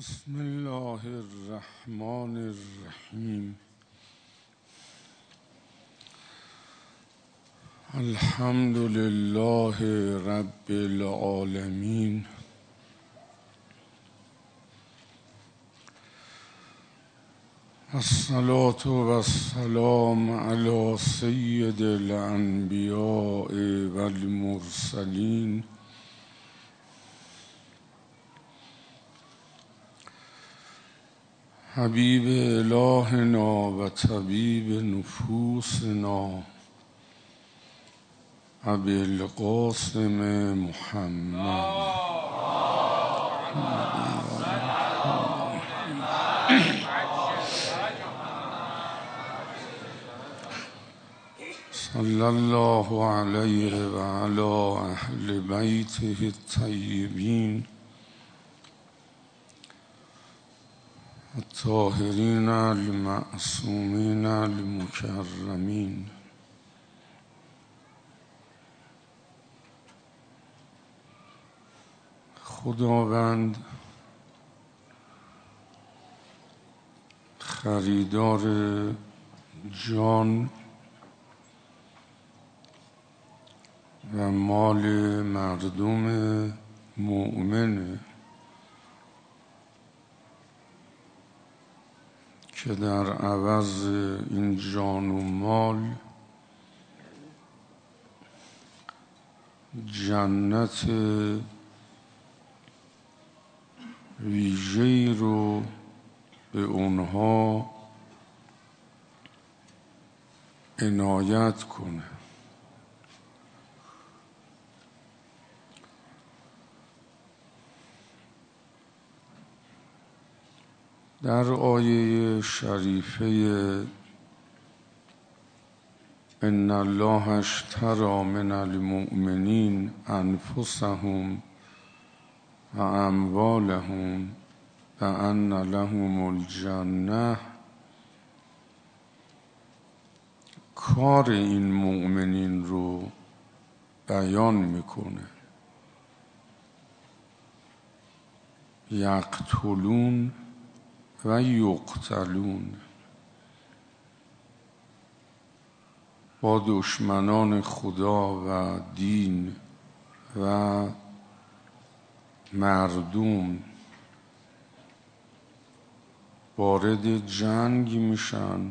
بسم الله الرحمن الرحیم. الحمد لله رب العالمین. الصلاة والسلام علی سید الانبیاء والمرسلین حبیب الهنا و طبیب نفوسنا ابی القاسم محمد. صلی الله علیه و علی اهل بیته الطیبین الطاهرین المعصومین المکرمین. خداوند خریدار جان و مال مردم مؤمنه که در عوض این جان و مال جنت ویژه‌ای رو به اونها عنایت کنه. در آیه شریفه ان الله اشتری من المؤمنین انفسهم و اموالهم بأن لهم الجنة، کار این مؤمنین رو بیان میکنه. یقتلون و یقتلون، با دشمنان خدا و دین و مردم وارد جنگ میشن،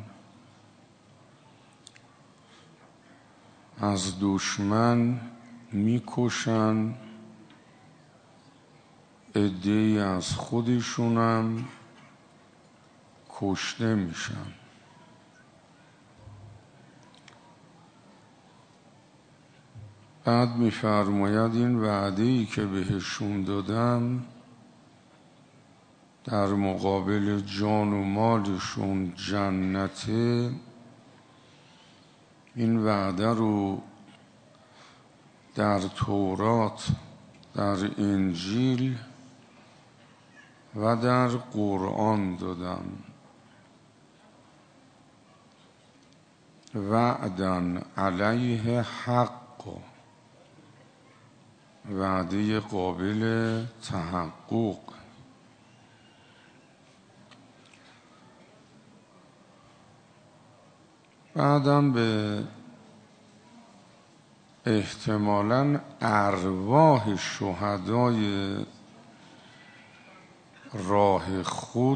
از دشمن میکشن، عده‌ای از خودشونم کشته میشن. بعد میفرماید این وعده‌ای که بهشون دادم در مقابل جان و مالشون جنته، این وعده رو در تورات، در انجیل و در قرآن دادم. وعدن علیه حق، وعده قابل تحقق. بعدم به احتمالاً ارواح شهدای راه خود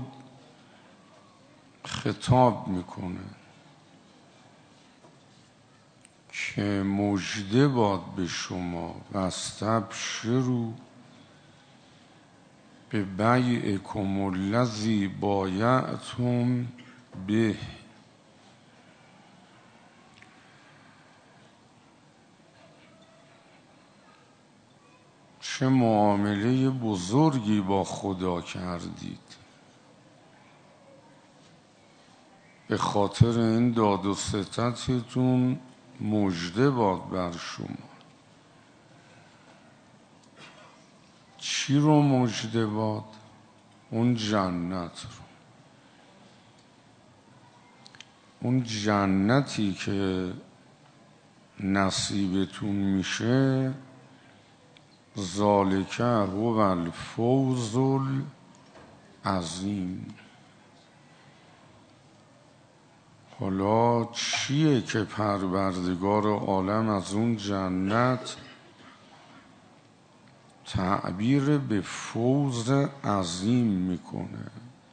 خطاب میکنه که مژده باد به شما و استبشروا ببیعکم الذی بایعتم به. چه معامله بزرگی با خدا کردید، به خاطر این داد و ستدتون مژده باد بر شما. چی رو مژده باد؟ اون جنت رو. اون جنتی که نصیبتون میشه ذالک هو الفوز عظیم. حالا چیه که پروردگار عالم از اون جنت تعبیر به فوز عظیم میکنه؟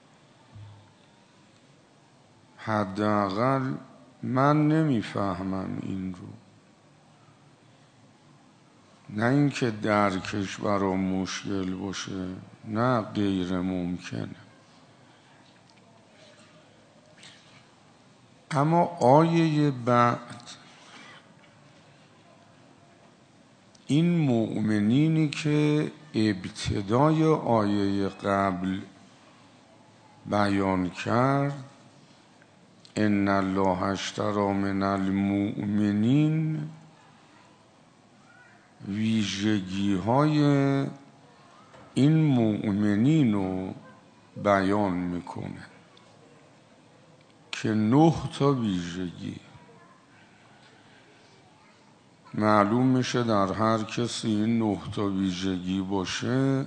حداقل من نمیفهمم این رو. نه اینکه درکش برام مشکل باشه، نه غیر ممکنه. اما آیه بعد این مؤمنینی که ابتدای آیه قبل بیان کرد، ان الله اشتری من المؤمنین، ویژگی های این مؤمنین رو بیان میکنه که 9 تا ویژگی. معلوم میشه در هر کسی این 9 تا ویژگی باشه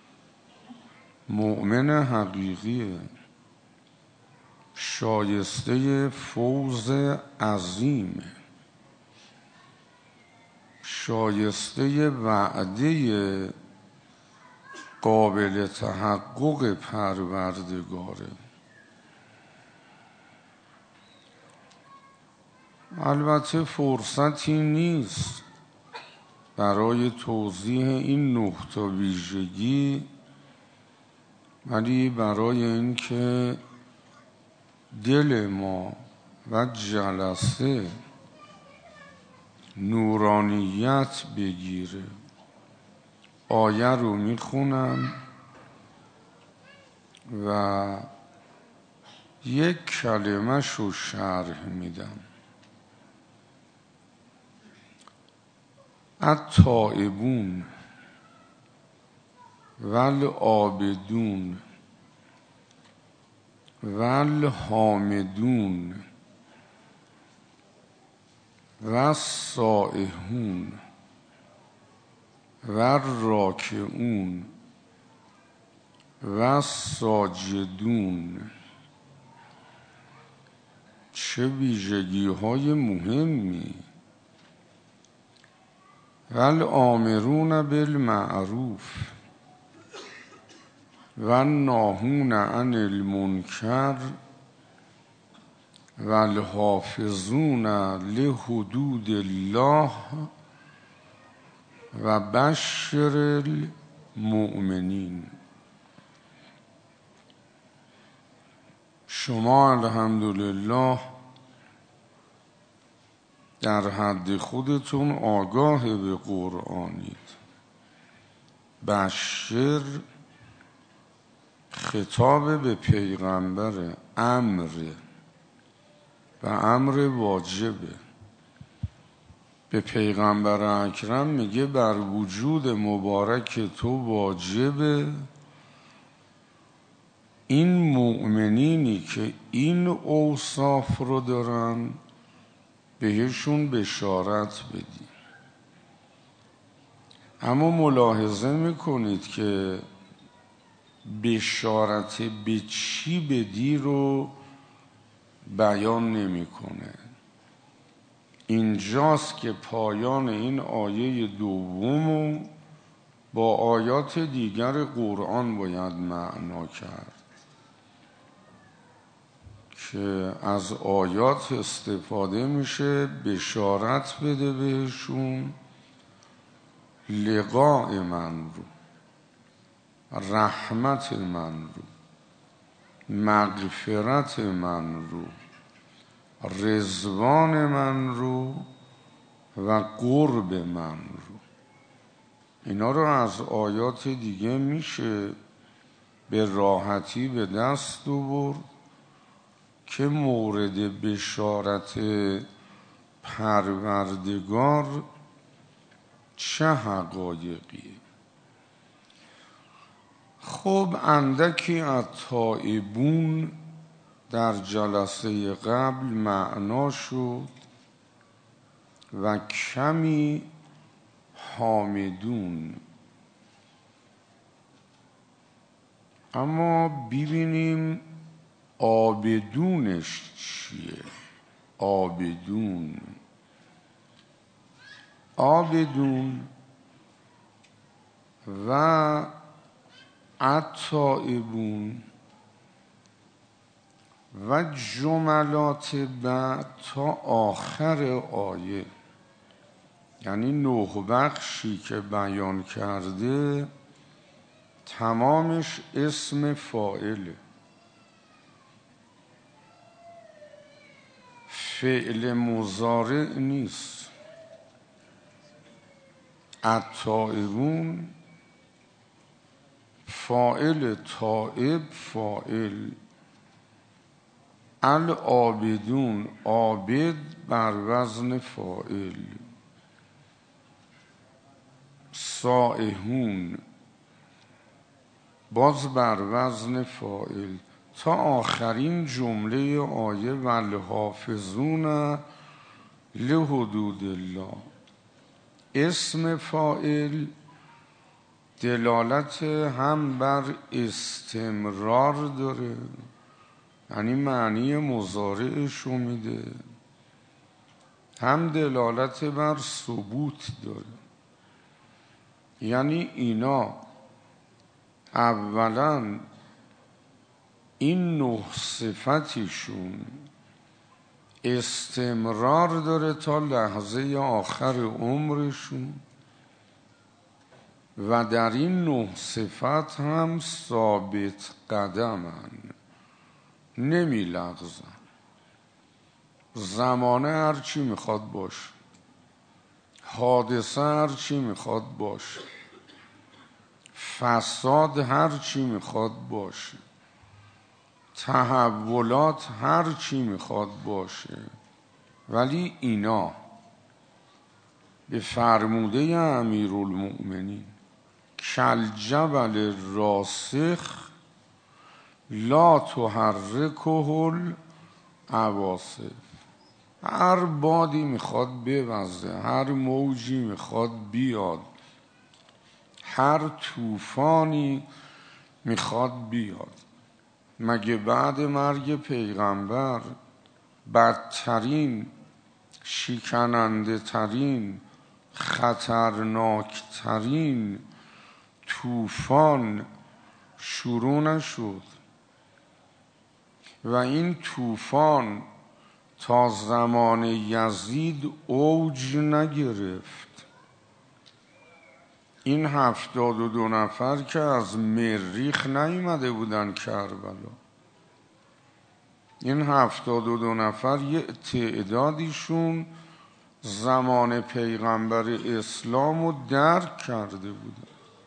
مؤمن حقیقیه، شایسته فوز عظیمه، شایسته وعده قابل تحقق پروردگاره. البته فرصتی نیست برای توضیح این 9 تا ویژگی، ولی برای اینکه دل ما و جلسه نورانیت بگیره آیه رو میخونم و یک کلمه شو شرح میدم. التائبون والعابدون والحامدون والسائحون والراکعون والساجدون. چه ویژگی های مهمی! والآمرون بالمعروف والناهون عن المنکر والحافظون لحدود الله و بشر المؤمنین. شما الحمدلله در حد خودتون آگاه به قرآنید. بشر خطاب به پیغمبر، امره و امر واجبه. به پیغمبر اکرم میگه بر وجود مبارک تو واجبه این مؤمنینی که این اوصاف رو دارن بهشون بشارت بدی. اما ملاحظه میکنید که بشارت به چی بدی رو بیان نمیکنه. اینجاست که پایان این آیه دوم با آیات دیگر قرآن باید معنا کرد که از آیات استفاده میشه بشارت بده بهشون لقاء من رو، رحمت من رو، مغفرت من رو، رضوان من رو و قرب من رو. اینا رو از آیات دیگه میشه به راحتی به دست آورد که مورد بشارت پروردگار چه حقایقیه. خب اندکی از تائبون در جلسه قبل معنا شد و کمی حامدون. اما ببینیم آبدونش چیه. آبدون و التائبون و جملات بعد تا آخر آیه، یعنی 9 بخشی که بیان کرده تمامش اسم فاعله، فعل مضارع نیست. التائبون فاعل، تائب فاعل، العابدون عابد بر وزن فاعل، سائحون باز بر وزن فاعل، تا آخرین جمله آیه والحافظون لحدود الله. اسم فاعل دلالت هم بر استمرار داره، یعنی معنی مضارعش رو میده، هم دلالت بر ثبوت داره. یعنی اینا اولا این 9 صفتشون استمرار داره تا لحظه آخر عمرشون و در این 9 صفت هم ثابت قدمن، نمی لغزن. زمانه هر چی میخواد باشه، حادثه هر چی میخواد باشه، فساد هر چی میخواد باشه، تحولات هر چی میخواد باشه، ولی اینا به فرموده امیرالمؤمنین کالجبل راسخ لا تحرکه العواصف. هر بادی میخواد بوزه، هر موجی میخواد بیاد، هر طوفانی میخواد بیاد، مگه بعد مرگ پیغمبر بدترین، شکننده ترین، خطرناک ترین طوفان شروع نشد؟ و این طوفان تا زمان یزید اوج نگرفت. این 72 نفر که از مریخ نیامده بودن کربلا، این 72 نفر یه تعدادیشون زمان پیغمبر اسلام رو درک کرده بودن.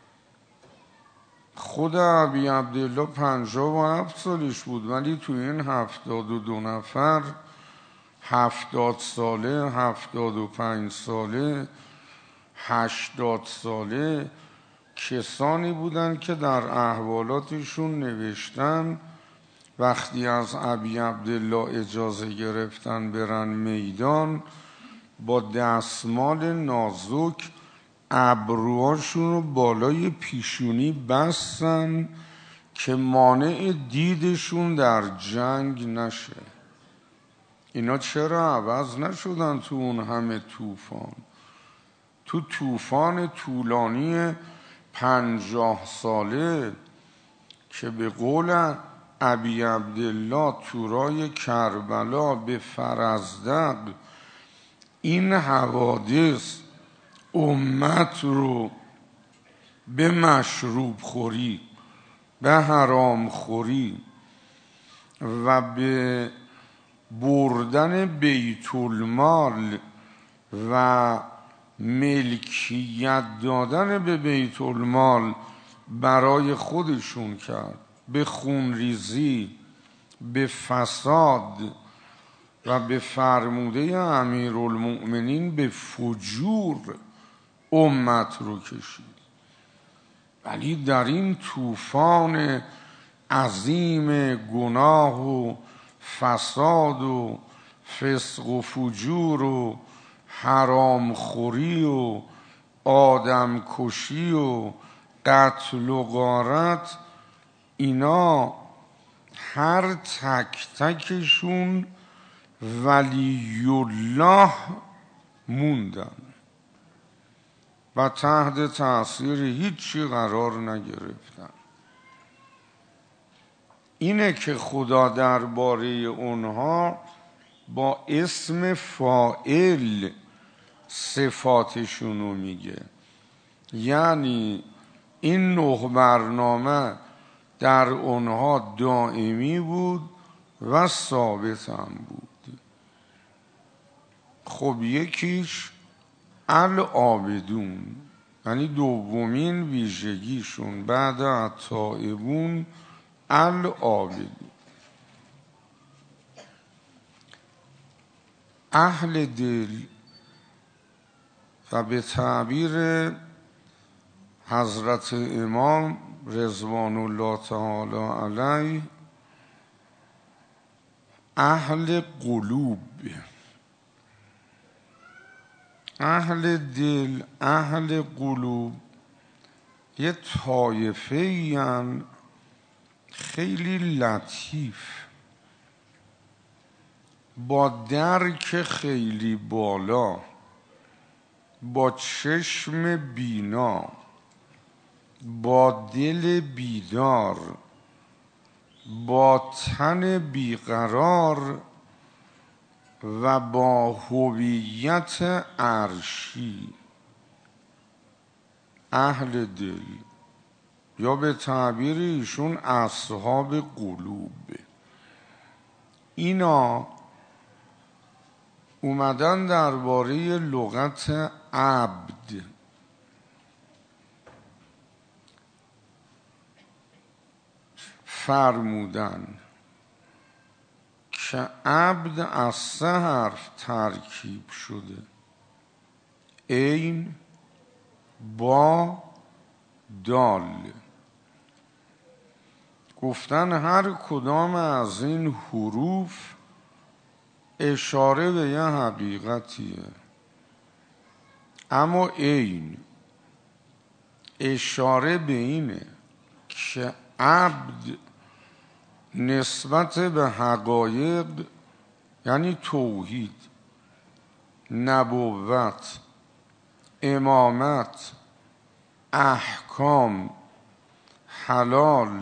خود ابی عبدالله 57 سالش بود، ولی توی این 72 نفر 70 ساله، 75 ساله، 80 ساله کسانی بودن که در احوالاتشون نوشتن وقتی از ابی عبدالله اجازه گرفتن برن میدان، با دستمال نازک ابروهاشون رو بالای پیشونی بستن که مانع دیدشون در جنگ نشه. اینا چرا عوض نشدن تو اون همه طوفان؟ تو طوفان طولانی 50 ساله که به قول ابی عبدالله تورای کربلا به فرزدق این حوادث امت رو به مشروب خوری، به حرام خوری و به بردن بیت المال و ملکیت دادن به بیت المال برای خودشون کرد، به خونریزی، به فساد و به فرموده امیرالمؤمنین به فجور امت رو کشید. ولی در این طوفان عظیم گناه و فساد و فسق و فجور و حرام خوری و آدم کشی و قتل و غارت اینا هر تک تکشون ولی الله موندن و تحت تأثیر هیچی قرار نگرفتن. اینه که خدا درباره اونها با اسم فاعل صفاتشونو میگه. یعنی این 9 برنامه در اونها دائمی بود و ثابت هم بود. خب یکیش العابدون، یعنی دومین ویژگیشون بعد التائبون العابدون. اهل دل و به تعبیر حضرت امام رضوان الله تعالی علیه اهل قلوب، اهل دل، اهل قلوب یه طایفه خیلی لطیف با درک خیلی بالا، با چشم بینا، با دل بیدار، با تن بیقرار و با هویت عرشی. اهل دل یا به تعبیر ایشون اصحاب قلوب، اینا اومدن درباره لغت عبد فرمودن که عبد از 3 حرف ترکیب شده: عین، با، دال. گفتن هر کدام از این حروف اشاره به یه حقیقتیه، اما عین اشاره به اینه که عبد نسبت به حقایق، یعنی توحید، نبوت، امامت، احکام، حلال،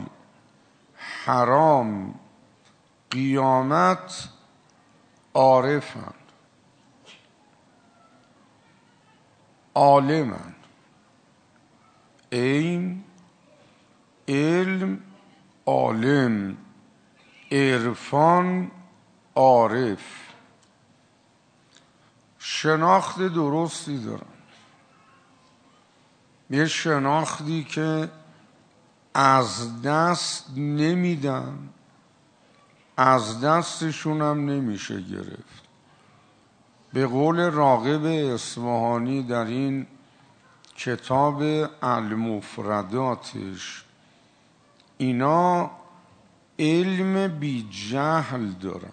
حرام، قیامت، عارفن، عالمن. عین، علم، عالم، عرفان، عارف. شناخت درستی دارن، یه شناختی که از دست نمیدن، از دستشون هم نمیشه گرفت. به قول راغب اصفهانی در این کتاب المفرداتش، اینا علم بی جهل دارن،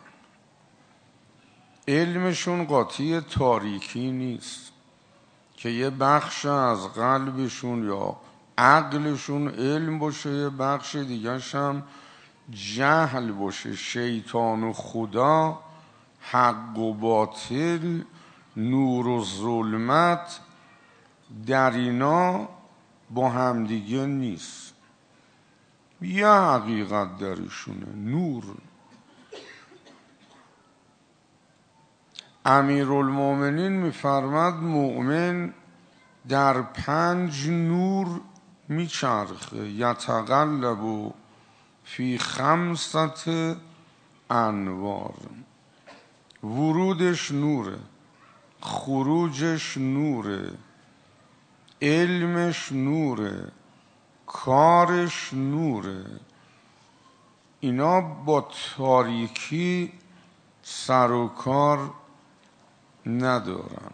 علمشون قاطی تاریکی نیست که یه بخش از قلبشون یا عقلشون علم باشه، یه بخش دیگرش هم جهل باشه. شیطان و خدا، حق و باطل، نور و ظلمت، در اینا با همدیگه نیست. یه حقیقت درشونه، نور. امیرالمومنین میفرماد مؤمن در 5 نور میچرخه: یتقلب فی 5 انوار. ورودش نوره، خروجش نوره، علمش نوره، کارش نوره. اینا با تاریکی سر و کار ندارن.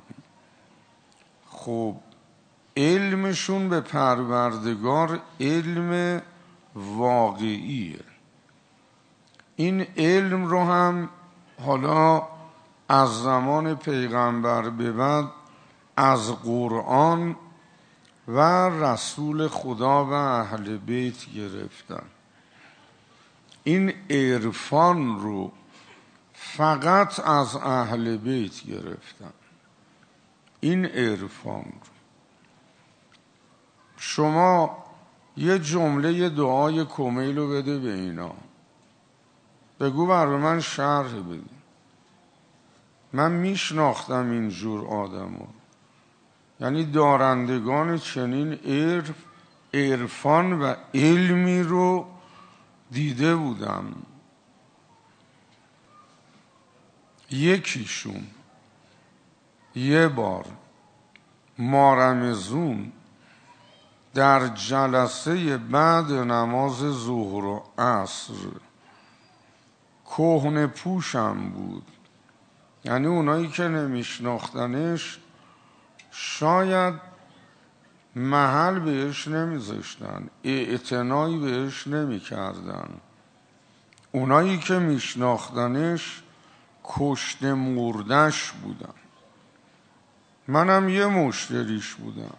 خب علمشون به پروردگار علم واقعیه. این علم رو هم حالا از زمان پیغمبر به بعد از قرآن و رسول خدا و اهل بیت گرفتن. این عرفان رو فقط از اهل بیت گرفتن. این عرفان رو شما یه جمله دعای کمیل رو بده به اینا، بگو برای من شرح بده. من میشناختم اینجور آدم ها، یعنی دارندگان چنین عرفان و علمی رو دیده بودم. یکیشون یه بار مارمزون در جلسه بعد نماز ظهر و عصر، کهنه پوشم بود، یعنی اونایی که نمیشناختنش شاید محل بهش نمیذاشتن، اعتنایی بهش نمیکردن. اونایی که میشناختنش کشته مردش بودن. منم یه مشتریش بودم.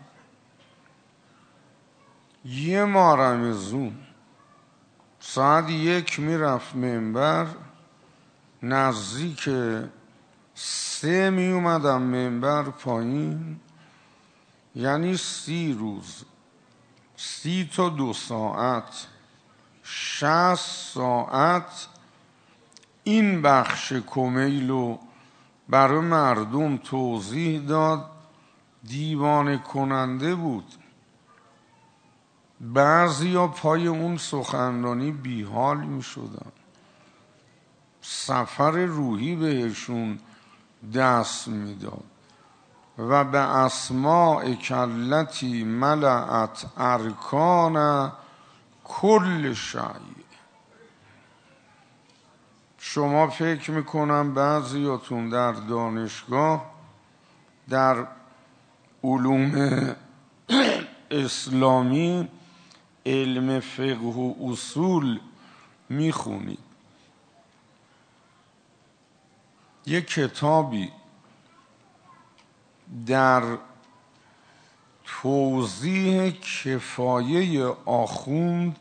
یه مارمزون ساعت 1 میرفت منبر، نزدیک 3 میومدم منبر پایین، یعنی 30 روز 30 تا 2 ساعت 60 ساعت این بخش کمیلو برای مردم توضیح داد. دیوانه کننده بود. بعضیا پای اون سخنرانی بیحال می شدن، سفر روحی بهشون دست می داد. و به اسماء کلتی ملعت ارکان کل شیء. شما فکر میکنم بعضیاتون در دانشگاه در علوم اسلامی علم فقه و اصول میخونید. یک کتابی در توضیح کفایه آخوند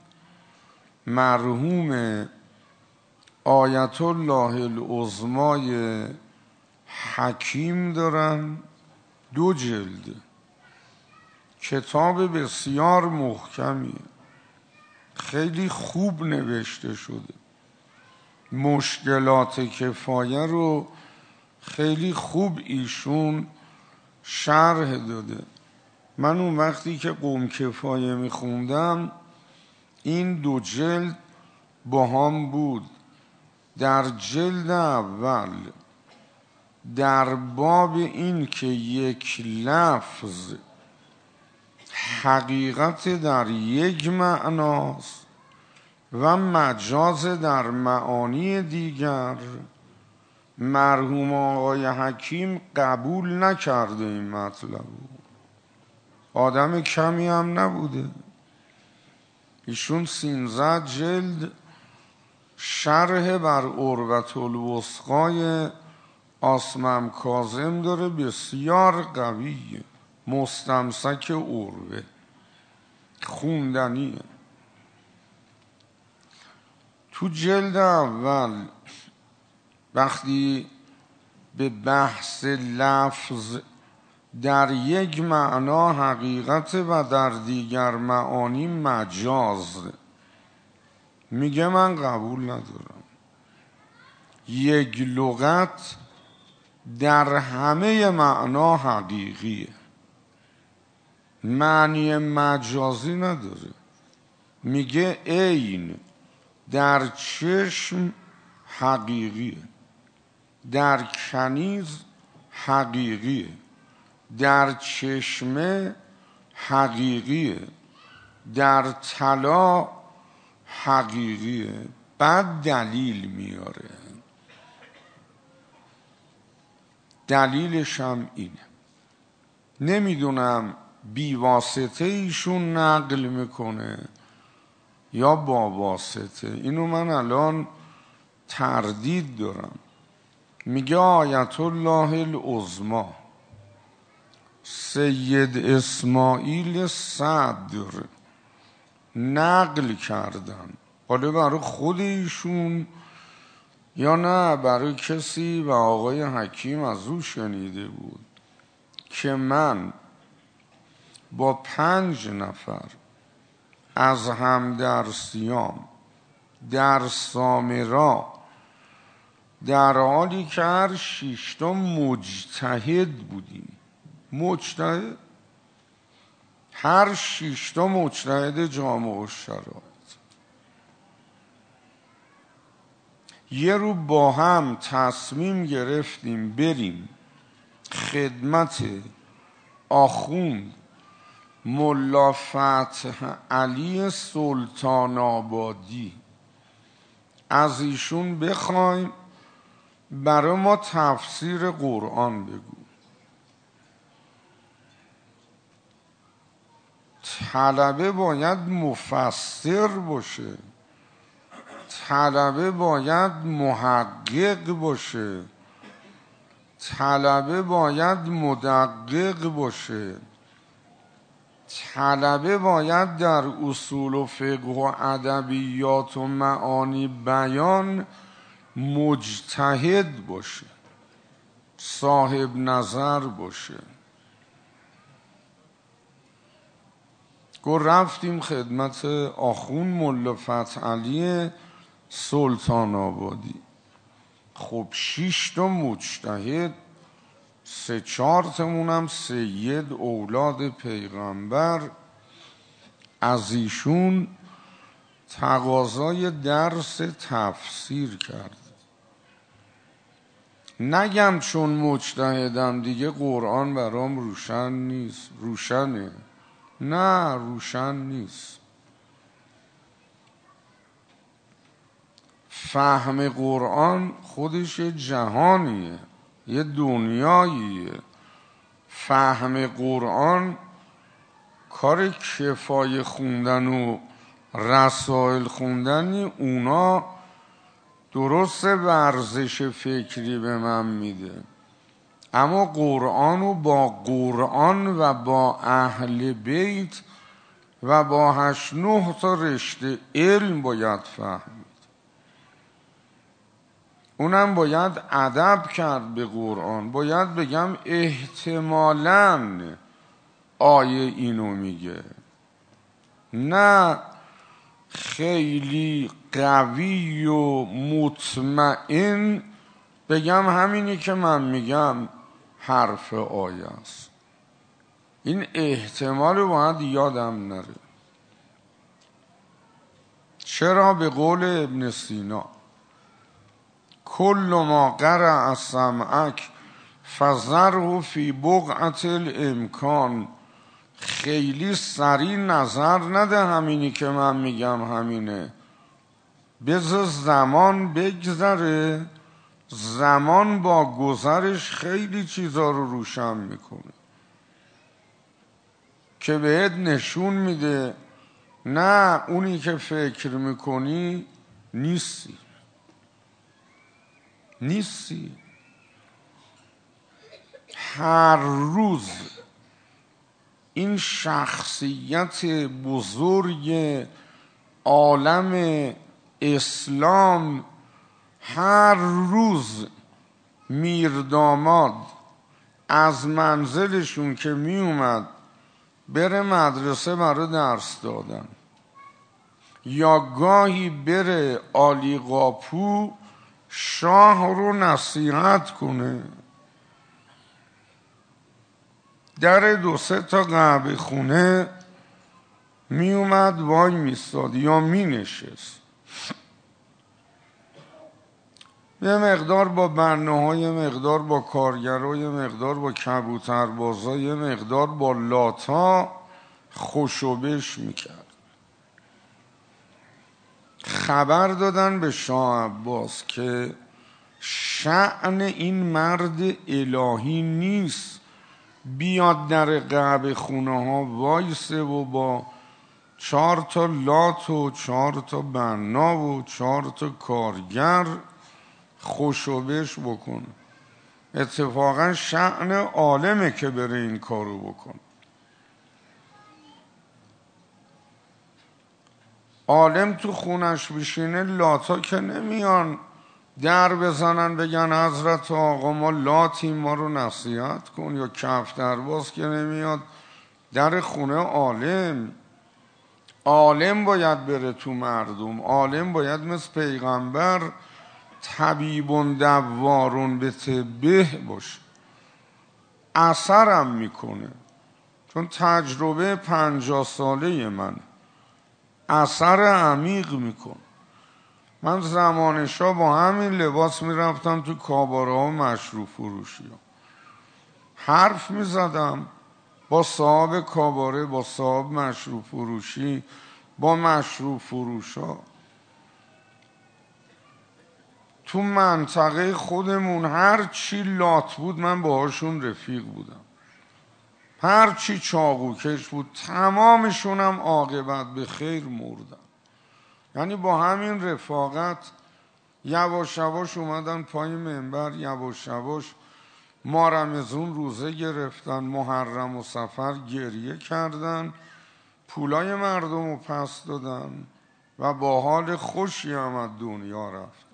مرحوم آیت الله العظمای حکیم دارن، 2 جلد، کتاب بسیار محکمیه، خیلی خوب نوشته شده، مشکلات کفایه رو خیلی خوب ایشون شرح داده. من اون وقتی که قوم کفایه میخوندم این 2 جلد با هم بود. در جلد اول در باب این که یک لفظ حقیقت در یک معناست و مجاز در معانی دیگر، مرحوم آقای حکیم قبول نکرده این مطلب. آدم کمی هم نبوده. ایشون 13 جلد شرح بر عروة الوثقای آصمم کاظم داره، بسیار قویه، مستمسک عروه، خوندنیه. تو جلد اول وقتی به بحث لفظ در یک معنا حقیقت و در دیگر معانی مجاز، میگه من قبول ندارم. یک لغت در همه معنا حقیقیه، معنی مجازی نداره. میگه عین در چشم حقیقیه، در کنیز حقیقیه، در چشمه حقیقیه، در طلا حقیقیه. بعد دلیل میاره. دلیلش هم اینه، نمیدونم بی واسطه ایشون نقل میکنه یا با واسطه، اینو من الان تردید دارم. میگه آیت الله العظمی سید اسماعیل صدر نقل کردن حالا برای خود ایشون یا نه برای کسی و آقای حکیم از او شنیده بود که من با 5 نفر از همدرسیام در سامرا در حالی که هر 6 تا مجتهد بودیم، مجتهد، هر 6 تا مجتهد جامع الشرایط، یه رو با هم تصمیم گرفتیم بریم خدمت آخوند ملا فتح علی سلطان آبادی، از ایشون بخوایم برای ما تفسیر قرآن بگو. طلبه باید مفسر باشه، طلبه باید محقق باشه، طلبه باید مدقق باشه، طلبه باید در اصول و فقه و ادبیات و معانی بیان مجتهد باشه، صاحب نظر باشه. رفتیم خدمت آخون ملا فتح علی سلطان آبادی. خب 6 تا مجتهد، 3-4 تامونم سید اولاد پیغمبر، از ایشون تقاضای درس تفسیر کرد. نگم چون مجتهدم دیگه قرآن برام روشن نیست، روشنه، نه روشن نیست. فهم قرآن خودش یه جهانیه، یه دنیاییه. فهم قرآن کار کفایه خوندن و رسائل خوندنی، اونا درست ورزش فکری به من میده، اما قرآن رو با قرآن و با اهل بیت و با 8-9 تا رشته علم باید فهمید. اونم باید ادب کرد به قرآن. باید بگم احتمالاً آیه اینو میگه، نه خیلی قوی و مطمئن بگم همینی که من میگم حرف آیه است. این احتمال باید یادم نره. چرا؟ به قول ابن سینا کل ما قرأ سمعک فذره فی بقعة الامکان. خیلی سریع نظر نده همینی که من میگم همینه، بذار زمان بگذره. زمان با گذرش خیلی چیزا رو روشن میکنه که بهت نشون میده نه اونی که فکر میکنی نیستی. هر روز این شخصیت بزرگ عالم اسلام، هر روز میرداماد از منزلشون که می اومد بره مدرسه برای درس دادن، یا گاهی بره عالی قاپو شاه رو نصیحت کنه، در 2-3 تا قهوه خونه می اومد وای میستاد یا می نشست، یه مقدار با بناهای، یه مقدار با کارگرها، یه مقدار با کبوتربازا، یه مقدار با لاتا خوشوبش میکرد. خبر دادن به شاه عباس که شأن این مرد الهی نیست بیاد در قهوه خونه ها وایسه و با 4 تا لات و 4 تا بنا و 4 تا کارگر خوشوبش بکنه. اتفاقا شأن عالمه که بره این کارو بکنه. عالم تو خونش بشینه لاتا که نمیان در بزنن بگن حضرت آقا ما لاتیم ما رو نصیحت کن، یا کف درباز که نمیاد در خونه عالم. عالم باید بره تو مردم، عالم باید مثل پیغمبر طبیبون دوارون به طبه باشه، اثرم میکنه. چون تجربه 50 ساله من اثر عمیق میکن. من زمان شاه با همین لباس میرفتم تو کاباره ها و مشروب فروشی ها، حرف میزدم با صاحب کاباره، با صاحب مشروب فروشی، با مشروب فروش ها. تو منطقه خودمون هر چی لات بود من باهاشون رفیق بودم، هر چی چاقوکش بود تمامشونم عاقبت به خیر مردن. یعنی با همین رفاقت یواش یواش اومدن پای منبر، یواش یواش ما رمضان روزه گرفتن، محرم و صفر گریه کردن، پولای مردم رو پس دادن و با حال خوشی هم از دنیا رفت.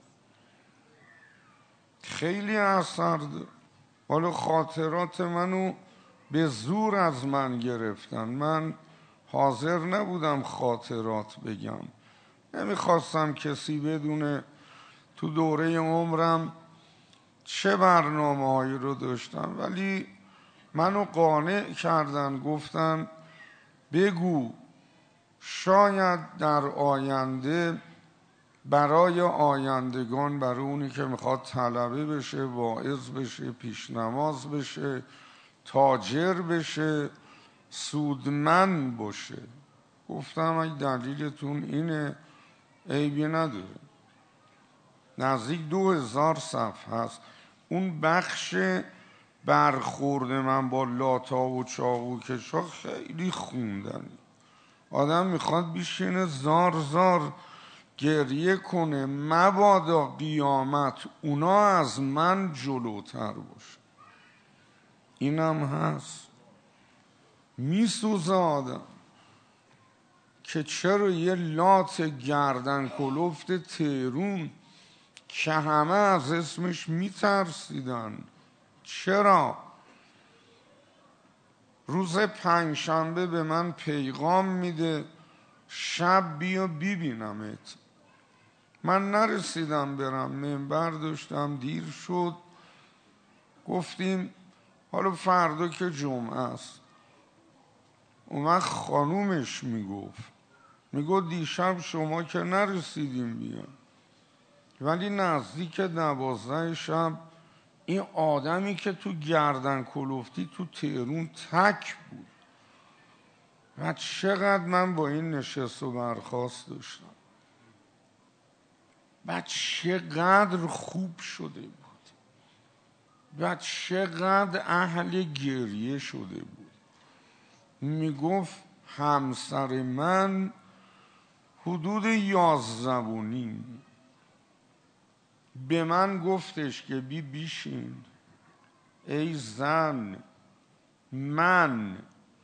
خیلی اثر داره. حالا خاطرات منو به زور از من گرفتن، من حاضر نبودم خاطرات بگم، نمیخواستم کسی بدونه تو دوره عمرم چه برنامه هایی رو داشتم، ولی منو قانع کردن، گفتن بگو شاید در آینده برای آیندگان، برای اونی که میخواد طلبه بشه، واعظ بشه، پیشنماز بشه، تاجر بشه، سودمند باشه. گفتم اگه دلیلتون اینه عیبی نداره. نزدیک 2000 صفحه هست. اون بخش برخورد من با لاتا و چاقوکشا خیلی خوندنی، آدم میخواد بشینه زار زار گریه کنه، مبادا قیامت اونا از من جلوتر باشه. اینم هست. میسوزه آدم که چرا یه لات گردن کلفت تهرون که همه از اسمش میترسیدن، چرا روز پنجشنبه به من پیغام میده شب بیا ببینمت. من نرسیدم برم، منبر داشتم، دیر شد. گفتیم حالا فردا که جمعه است. اون خانومش میگفت دیشب شما که نرسیدیم بیان، ولی نزدیک 12 شب این آدمی که تو گردن کلفتی تو تهرون تک بود و چقدر من با این نشست و برخاست داشتم و چقدر خوب شده بود و چقدر اهل گریه شده بود. میگفت همسر من حدود 11 به من گفتش که بیشین ای زن، من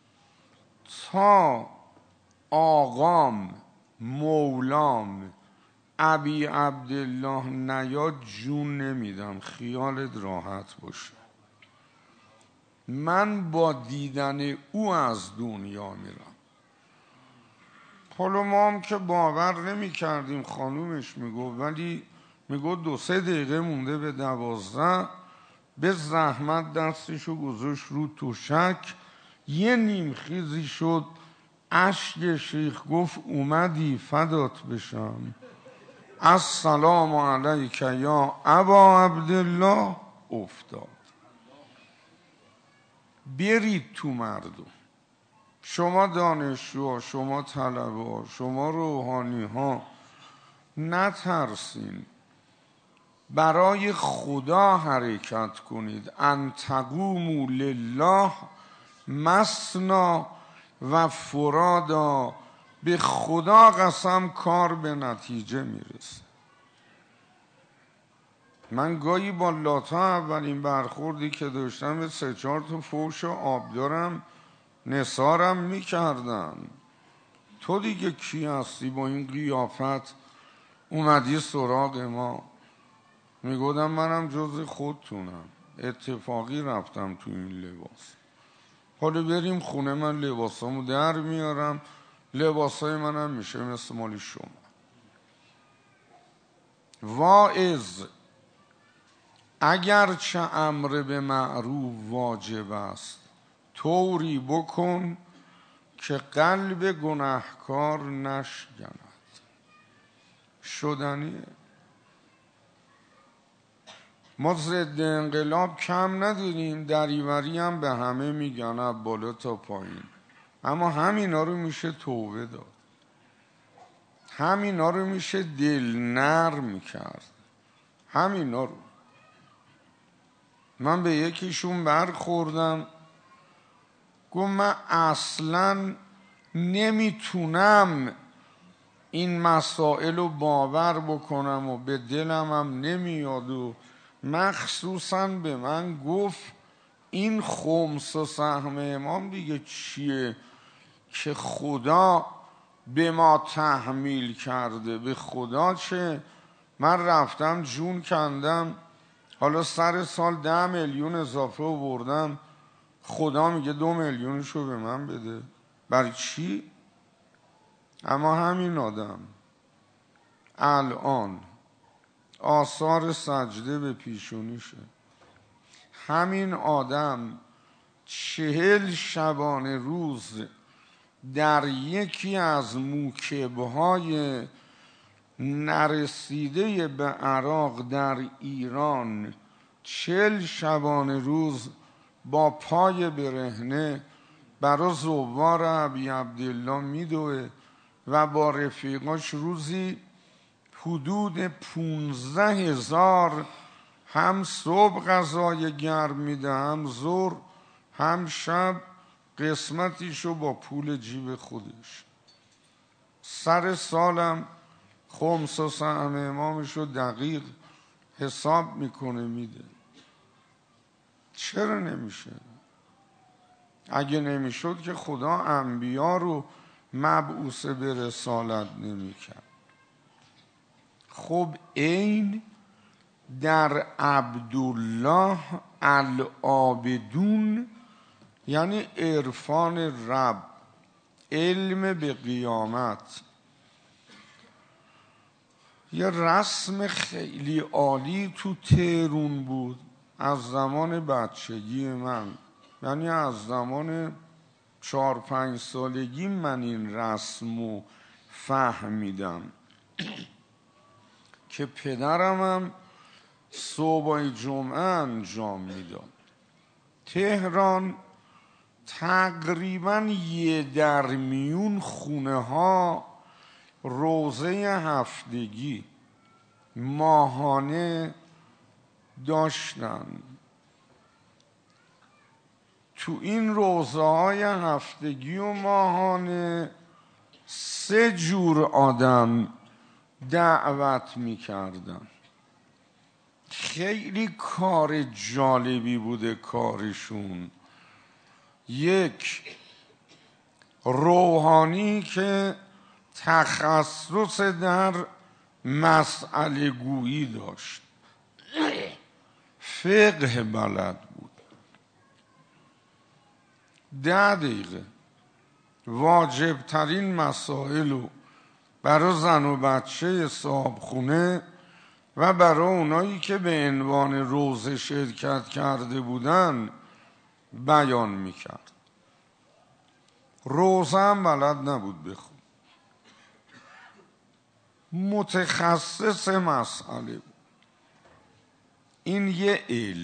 تا آقام مولام ابی عبدالله نیاد جون نمیدم، خیالت راحت باشه. من با دیدن او از دنیا میرم. حالا ما هم که باور نمی کردیم، خانومش میگفت، ولی میگفت 2-3 دقیقه مونده به 12 به زحمت دستشو گذاشت رو تشک، یه نیمخیزی شد، اشک شیخ گفت اومدی فدات بشم، السلام علیک یا ابا عبدالله. افتاد. برید تو مردم، شما دانشجوها، شما طلبه‌ها، شما روحانی ها، نترسین، برای خدا حرکت کنید. ان تقوموا لله مثنا و فرادا. به خدا قسم کار به نتیجه میرسه. من گاهی با لاتا اولین برخوردی که داشتم به 3-4 تا فوش آب دارم نثارم میکردن. تو دیگه کی هستی با این قیافت اومدی سراغ ما؟ میگودم منم جز خودتونم، اتفاقی رفتم تو این لباس. حالا بریم خونه، من لباسامو در میارم، لباسای منم میشه مثل مال شما. واعظ اگرچه امر به معروف واجب است، طوری بکن که قلب گناهکار نشکند. شدنیه. ما ضد انقلاب کم نداریم، دریوری هم به همه میگن از بالا تا پایین، اما همینا رو میشه توبه داد، همینا رو میشه دل نرم کرد. همینا رو من به یکیشون برخوردم، گفت من اصلا نمیتونم این مسائل رو باور بکنم و به دلم هم نمیاد، و مخصوصا به من گفت این خمس و سهم امام دیگه چیه که خدا به ما تحمیل کرده؟ به خدا چه؟ من رفتم جون کندم، حالا سر سال 10 میلیون اضافه آوردم، خدا میگه 2 میلیونشو به من بده. برای چی؟ اما همین آدم الان آثار سجده به پیشونیشه. همین آدم 40 شبانه روز در یکی از موکبهای نرسیده به عراق در ایران 40 شبانه روز با پای برهنه برای زوار ابی عبدالله میدوه و با رفیقاش روزی حدود 15,000 هم صبح غذای گرم میده، هم ظهر، هم شب، قسمتیشو با پول جیب خودش. سر سالم خمس و سهم امامشو دقیق حساب میکنه میده. چرا نمیشه؟ اگه نمیشد که خدا انبیا رو مبعوث به رسالت نمیکرد. خب این در عبدالله العابدون یعنی عرفان رب، علم به قیامت، یه رسم خیلی عالی تو تهرون بود از زمان بچگی من، یعنی از زمان 4-5 سالگی من این رسمو فهمیدم که پدرم هم صبح جمعه انجام میداد. تهران تقریبا 10 خونه ها روزه هفتگی ماهانه داشتن. تو این روزه های هفتگی و ماهانه 3 جور آدم دعوت میکردن. خیلی کار جالبی بوده کارشون. یک روحانی که تخصص در مسئله گویی داشت، فقه بلد بود، 10 دقیقه واجب ترین مسائل رو برای زن و بچه صاحب خونه و برای اونایی که به عنوان روزه شرکت کرده بودن بیان میکرد. روزه هم بلد نبود بخون، متخصص مسئله بود. این یه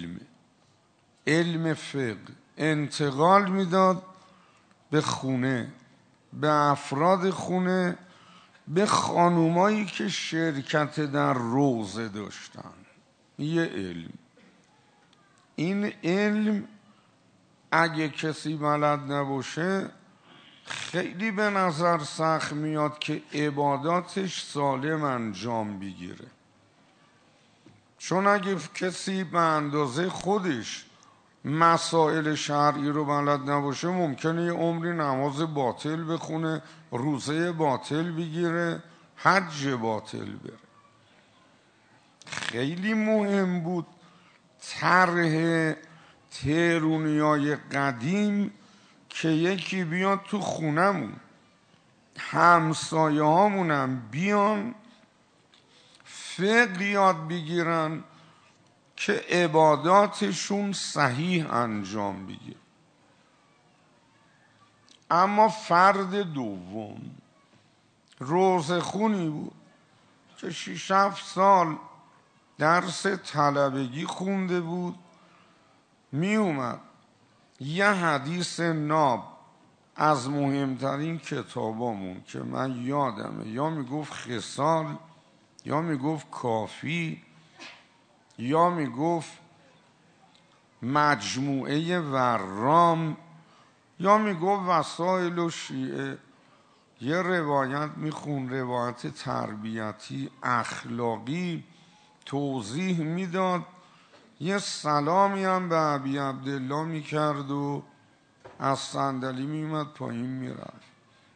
علم فقه انتقال میداد به خونه، به افراد خونه، به خانومایی که شرکت در روزه داشتن. یه علم. این علم اگه کسی بلد نباشه خیلی به نظر سخت میاد که عباداتش سالم انجام بگیره. چون اگه کسی به اندازه خودش مسائل شرعی رو بلد نباشه ممکنه یه عمری نماز باطل بخونه، روزه باطل بگیره، حج باطل بره. خیلی مهم بود طرح تهرونیای قدیم که یکی بیاد تو خونمون، همسایه هامونم بیان فقه یاد بگیرن که عباداتشون صحیح انجام بگیر. اما فرد دوم روزخونی بود که 6-7 سال درس طلبگی خونده بود، می اومد یه حدیث ناب از مهمترین کتابامون که من یادمه، یا میگفت خصال، یا میگفت کافی، یا میگفت مجموعه ورام، یا میگفت وسائل و شیعه، یه روایت میخون، روایت تربیتی اخلاقی، توضیح میداد، یه سلامی هم به ابی عبدالله میکرد و از صندلی میومد پایین میرفت.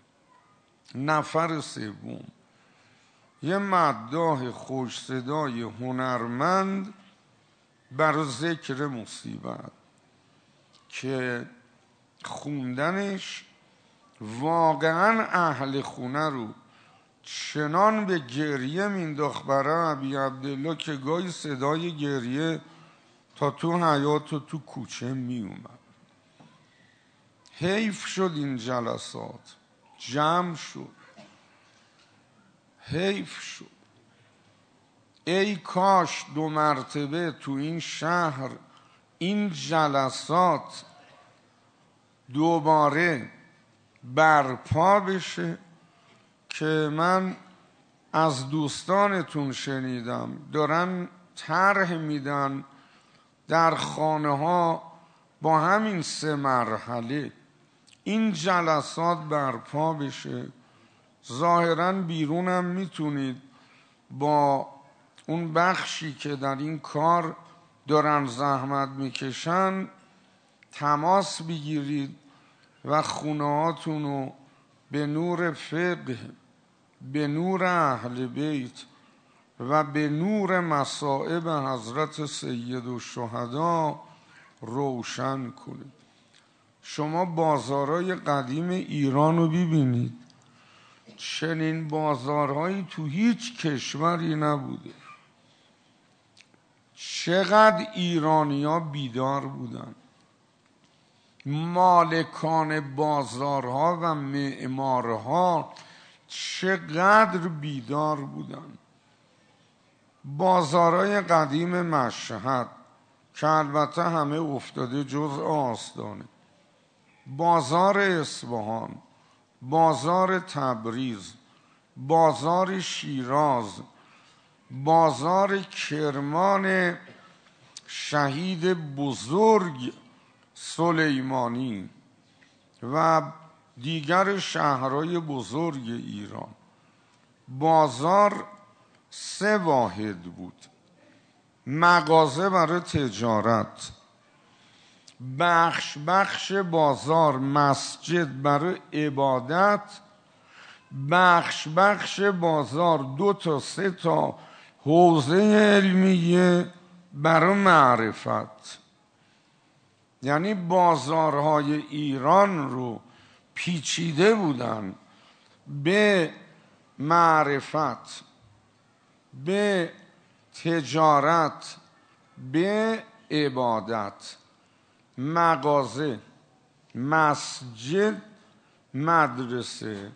نفر سوم یه مداح خوش صدای هنرمند بر ذکر مصیبت که خوندنش واقعا اهل خونه رو چنان به گریه مینداخت برای ابی عبدالله که گاهی صدای گریه تا تو حیاط و تو کوچه می اومد. حیف شد این جلسات جمع شد، حیف شد. ای کاش 2 مرتبه تو این شهر این جلسات دوباره برپا بشه که من از دوستانتون شنیدم دارن طرح میدن در خانه ها با همین 3 مرحله این جلسات برپا بشه. ظاهراً بیرونم میتونید با اون بخشی که در این کار دارن زحمت میکشن تماس بگیرید و خونهاتون رو به نور فقه، به نور اهل بیت و به نور مصائب حضرت سید الشهدا روشن کنید. شما بازارهای قدیم ایران رو ببینید، چنین بازارهایی تو هیچ کشوری نبوده. چقدر ایرانی‌ها بیدار بودن، مالکان بازارها و معمارها چقدر بیدار بودن. بازارهای قدیم مشهد که البته همه افتاده جز آستانه، بازار اصفهان، بازار تبریز، بازار شیراز، بازار کرمان شهید بزرگ سلیمانی و دیگر شهرهای بزرگ ایران، بازار 3 واحد بود: مغازه برای تجارت، بخش بازار مسجد برای عبادت، بخش بازار 2 تا 3 تا حوزه علمیه برای معرفت. یعنی بازارهای ایران رو پیچیده بودن به معرفت، به تجارت، به عبادت. مغازه، مسجد، مدرسه.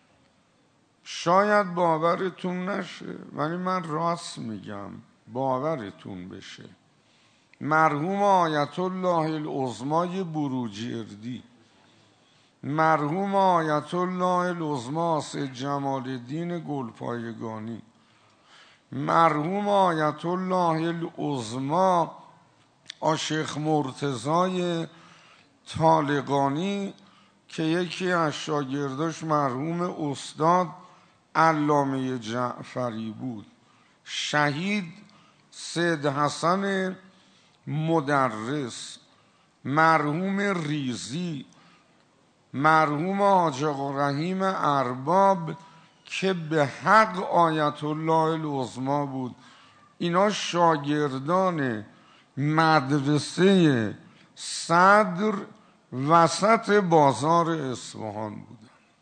شاید باورتون نشه ولی من راست میگم، باورتون بشه. مرحوم آیت الله العظمای بروجردی، مرحوم آیت الله العظما سید جمال الدین گلپایگانی، مرحوم آیت الله العظما شیخ مرتضای طالقانی که یکی از شاگرداش مرحوم استاد علامه جعفری بود، شهید سید حسن مدرس، مرحوم ریزی، مرحوم حاج آقا رحیم ارباب که به حق آیت الله العظما بود، اینا شاگردان مدرسه صدر وسط بازار اصفهان بودن.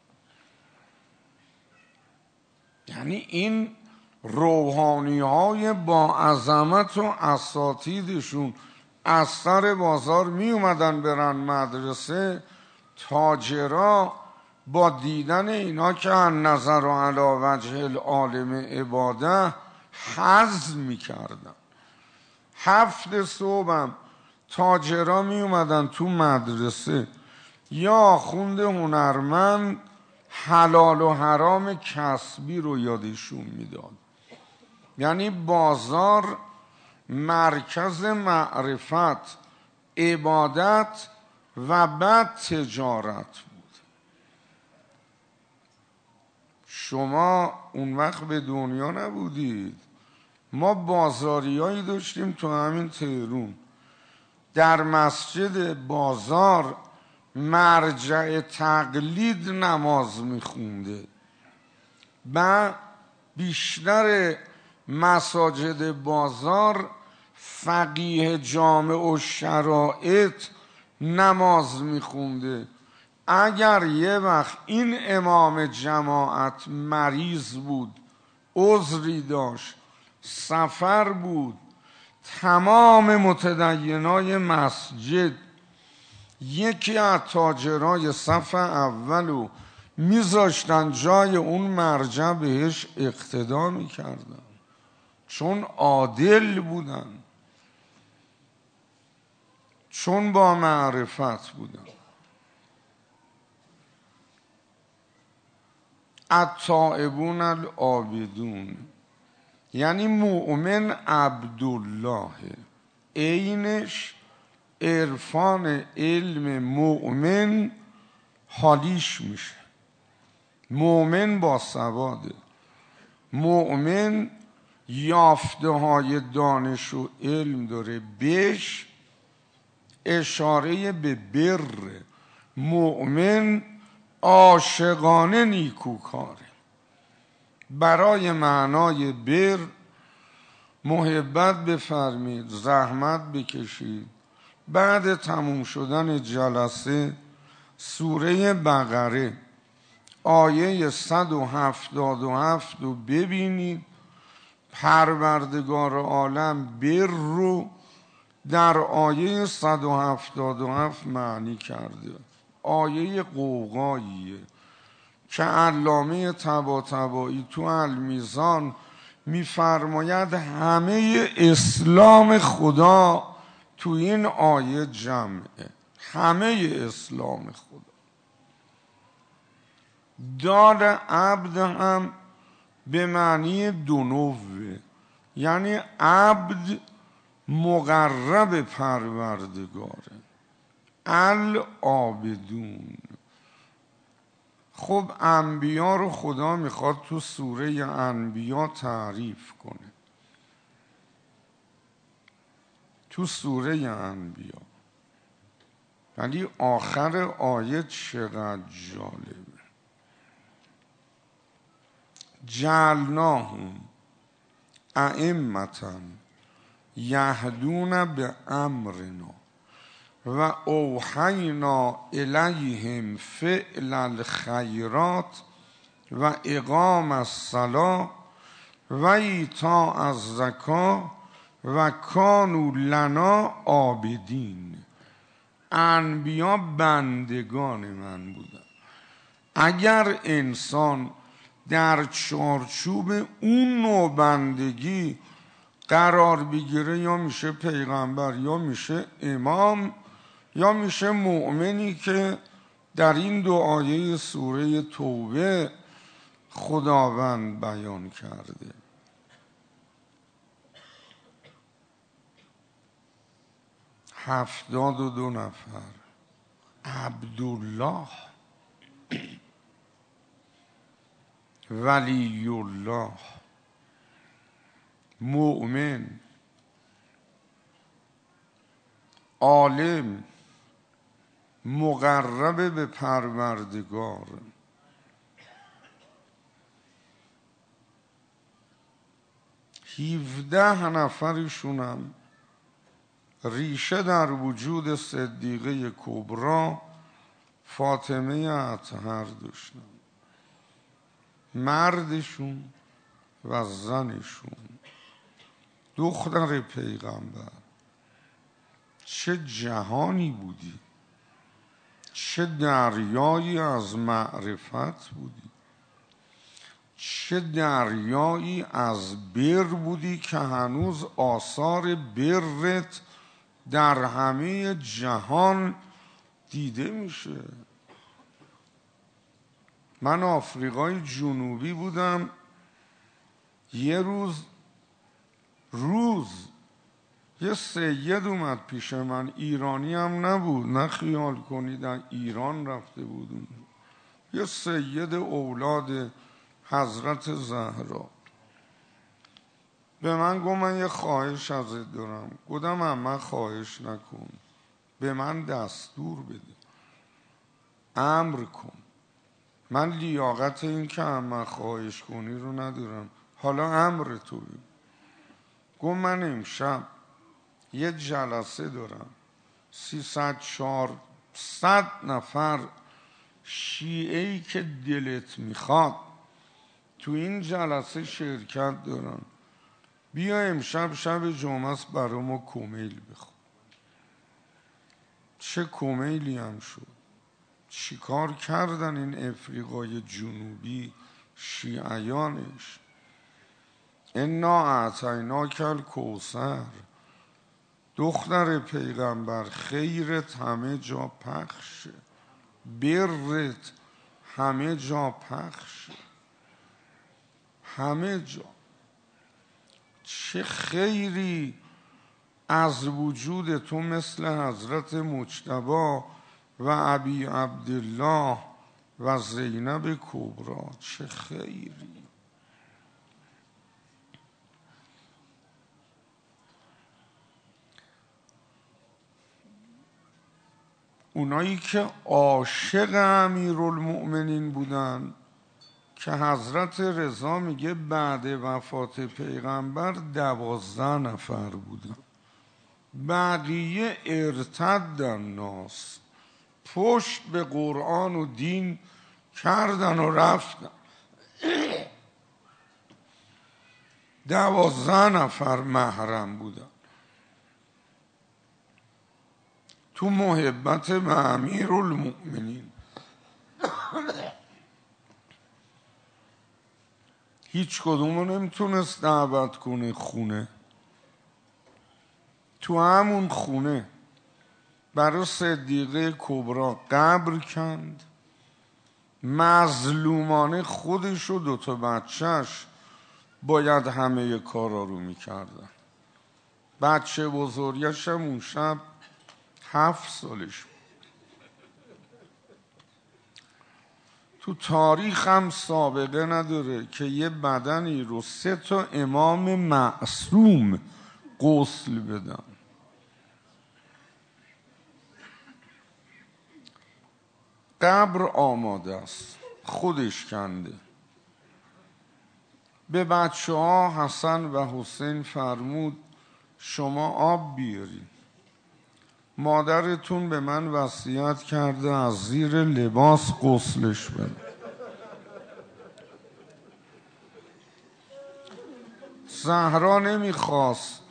یعنی این روحانی های با عظمت و اساتیدشون از سر بازار می اومدن برن مدرسه، تاجرا با دیدن اینا که النظر و علی وجه العالم عباده حظ می کردن. 7 صبحم تاجرا می اومدن تو مدرسه، یا آخوند هنرمند حلال و حرام کسبی رو یادشون میداد. یعنی بازار مرکز معرفت، عبادت و بعد تجارت بود. شما اون وقت به دنیا نبودید، ما بازاریایی داشتیم تو همین تهرون، در مسجد بازار مرجع تقلید نماز میخونده و بیشتر مساجد بازار فقیه جامع و شرائط نماز میخونده. اگر یه وقت این امام جماعت مریض بود، عذری داشت، سفر بود، تمام متدینای مسجد یکی از تاجرای صف اولو میذاشتن جای اون مرجع، بهش اقتدا میکردن چون عادل بودن، چون با معرفت بودن. التائبون العابدون، یعنی مؤمن عبدالله، عینش عرفان علم مؤمن حالیش میشه. مؤمن با سواده، مؤمن یافته های دانش و علم داره، بهش اشاره به بر. مؤمن عاشقانه نیکوکاره. برای معنای بر محبت بفرمید، زحمت بکشید. بعد تموم شدن جلسه سوره بقره آیه 177 رو ببینید. پروردگار عالم بر رو در آیه 177 معنی کرده. آیه قوقاییه که علامه طباطبایی تو المیزان میفرماید همه اسلام خدا تو این آیه جمعه، همه اسلام خدا. داد عبد هم به معنی دنوه، یعنی عبد مقرب پروردگاره. العابدون. خب انبیا رو خدا میخواد تو سوره انبیا تعریف کنه. تو سوره انبیا ولی آخر آیه چقدر جالبه. جعلناهم ائمة یهدون به امرنا و اوحینا الیهم فعل الخیرات و اقام الصلاة و ایتاء الزکاة و کانوا لنا عابدین. انبیا بندگان من بودن. اگر انسان در چارچوب اون نوع بندگی قرار بگیره، یا میشه پیغمبر، یا میشه امام، یا میشه مؤمنی که در این 2 آیه سوره توبه خداوند بیان کرده. 72 نفر عبدالله، ولی الله، مؤمن، عالم، مقرب به پروردگار. 17 نفرشونم ریشه در وجود صدیقه کبری فاطمه اطهر داشتن، مردشون و زنشون، دختر پیغمبر. چه جهانی بودی، چه دریایی از معرفت بودی، چه دریایی از بر بودی که هنوز آثار برت در همه جهان دیده میشه. من آفریقای جنوبی بودم، یه روز یه سید اومد پیش من، ایرانی هم نبود، نه خیال کنید ایران رفته بود، یه سید اولاد حضرت زهرا. به من گفت من یه خواهش ازت دارم. گفتم من خواهش نکن، به من دستور بده، امر کن. من لیاقت این که من خواهش کنی رو ندارم، حالا امر تو بید. گفت من امشب یه جلسه دارم، 300-400 نفر شیعه‌ای که دلت میخواد تو این جلسه شرکت دارن، بیا امشب شب جمعه است برای ما کمیل بخون. چه کمیلی هم شد. چیکار کردن این افریقای جنوبی شیعیانش؟ انا اعطیناک الکوثر، دختر پیغمبر، خیرت همه جا پخشه، برت همه جا پخشه، همه جا. چه خیری از وجود تو مثل حضرت مجتبی و ابی عبدالله و زینب کبری، چه خیری. اونایی که عاشق امیرالمؤمنین بودن که حضرت رضا میگه بعد وفات پیغمبر 12 نفر بودن، بقیه ارتدن، ناس پشت به قرآن و دین کردن و رفتن. 12 نفر محرم بودن تو محبت به امیرالمؤمنین. هیچ کدومو نمیتونست دعوت کنه خونه. تو همون خونه برای صدیقه کبری قبر کند، مظلومانه خودش و 2 بچهش باید همه کارا رو میکردن. بچه بزرگش هم اون شب 7 سالش بود. تو تاریخ هم سابقه نداره که یه بدنی رو 3 امام معصوم غسل بدن. قبر آماده است، خودش کنده. به بچه ها حسن و حسین فرمود شما آب بیارید. مادرتون به من وصیت کرده از زیر لباس غسلش بده. زهرا نمیخواست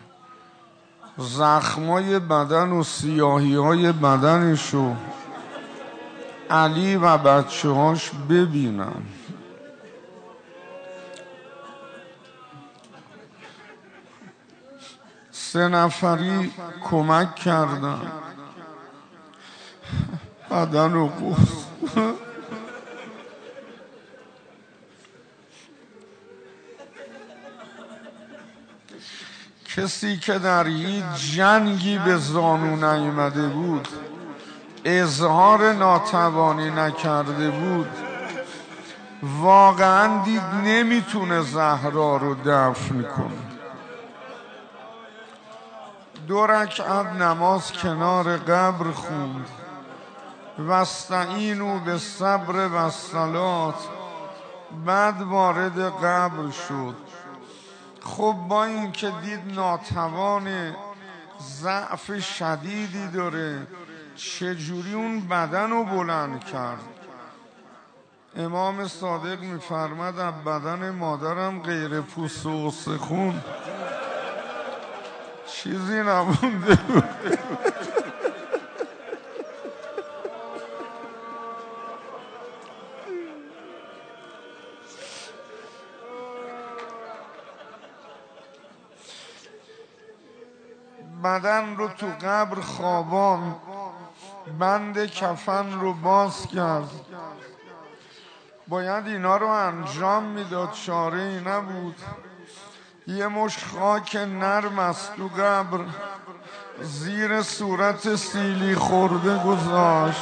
زخمای بدن و سیاهی های بدنشو علی و بچه هاش ببینن. سه نفری کمک کردن، بدن و غسل. کسی که در هیچ جنگی به زانو نیامده بود، اظهار ناتوانی نکرده بود، واقعا دید نمیتونه زهرا رو دفن کنه. 2 رکعت نماز کنار قبر خوند، واستعینوا بالصبر والصلاة. بعد وارد قبر شد. خب با این که دید ناتوان، ضعف شدیدی داره، چجوری اون بدن رو بلند کرد؟ امام صادق میفرمد بدن مادرم غیر پوست و استخون چیزی نمونده بود. بدن رو تو قبر خوابان، بند کفن رو باز کرد. باید اینا رو انجام میداد، چاره ای نبود. یه مشت خاک نرم از تو قبر زیر صورت سیلی خورده گذاشت.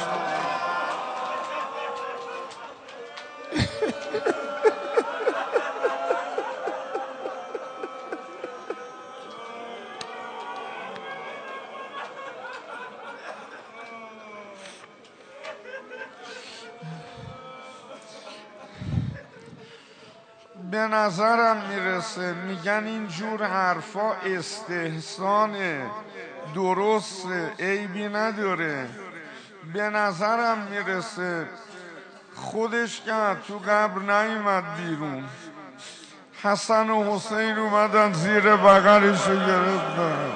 به نظرم میرسه میگن اینجور حرفا استحسانه، درسته، عیبی نداره. به نظرم میرسه خودش که تو قبر نیومد بیرون، حسن و حسین اومدن زیر بغلشو گرفتن،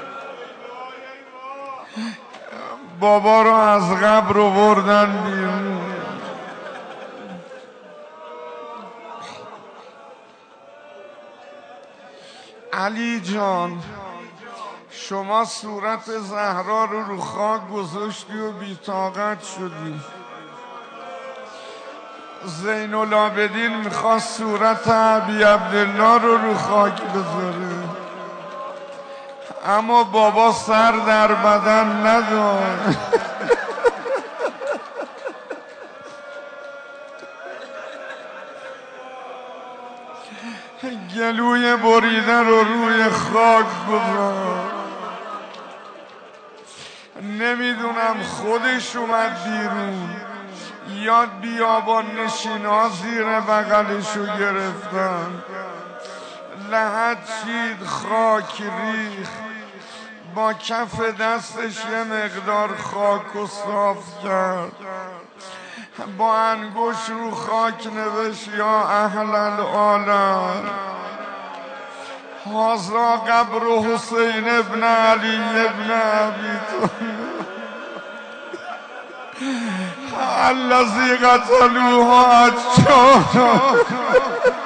بابا رو از قبر آوردن بیرون. علی جان شما صورت زهرا رو خاک گذاشتی و بی‌طاقت شدی. زین العابدین میخواست صورت ابی عبدالله رو خاک بذاره، اما بابا سر در بدن نداشت. گلوی بریده رو روی خاک گذاشت. نمیدونم خودش اومد بیرون یا بیابان نشینا زیر بغلشو گرفتن، لحد چید، خاک ریخ، با کف دستش یه مقدار خاک و صاف کرد، با انگوش رو خاک نوشت یا اهل العالم هذا قبر حسین ابن علی ابن ابی طالب الذی قتلوه اجسادا.